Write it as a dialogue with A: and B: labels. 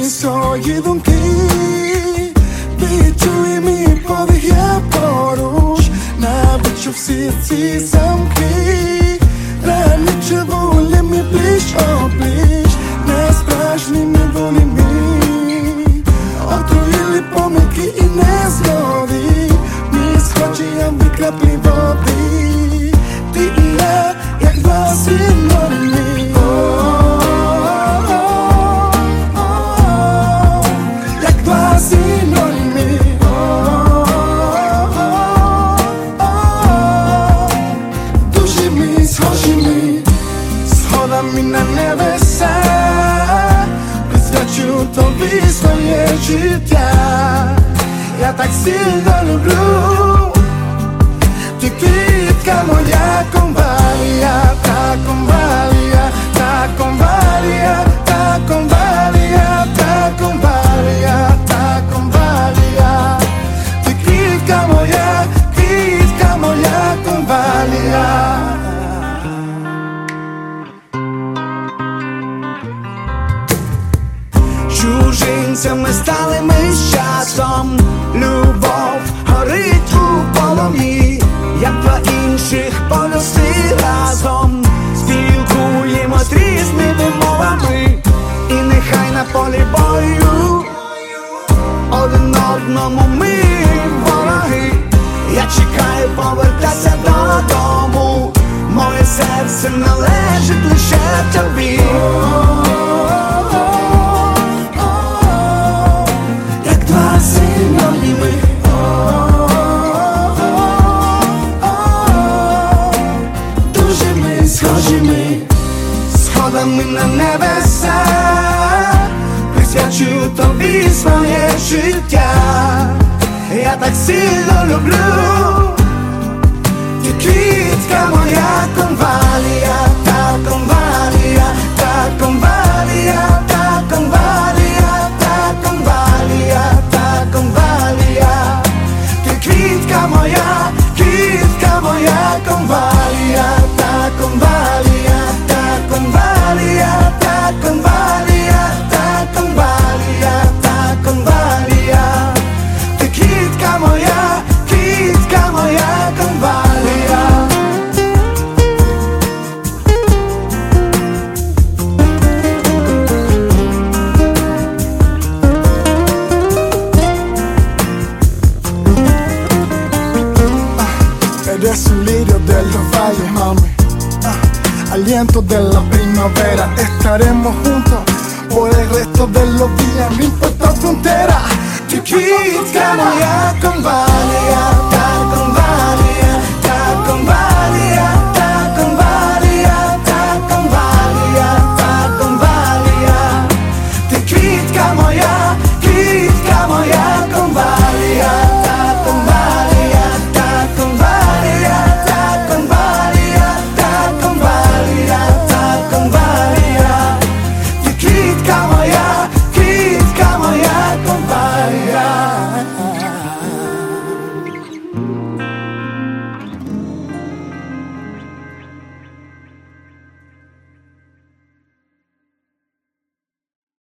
A: mis ojedunky, відчуй мій подих, я поруч, навіть в серці замки, границі волі ми пліч-о-пліч, не справжніми волями, отруїли помилки і незгоди, ми схожі, як дві краплі води, ти і я, як два синоніми. Сходами на небеса, присвячу тобі своє життя. Я так сильно люблю, ти квітка моя, конвалія, та конвалія, та конвалія, та конвалія, та конвалія, та конвалія. Ти квітка моя, конвалія. Чужинцями стали ми з часом, любов горить у полум'ї, як два інших полюси разом, спілкуємось різними мовами, і нехай на полі бою один одному ми вороги. Я чекаю повертатися додому, моє серце належить лише тобі. Сходами на небеса, присвячу тобі своє життя. Я так сильно люблю, ти квітка моя, конвалія, та конвалія, та конвалія, та конвалія, та конвалія, та конвалія. Ти квітка моя, конвалія, та конвалія, та конвалія, та конвалія, та конвалія, та конвалія. Ти квітка моя, конвалія. Eres un lirio de los valles, mami, aliento de la primavera. Estaremos juntos por el resto de los días, no importa frontera. Tu kvitt kan jag kan vara.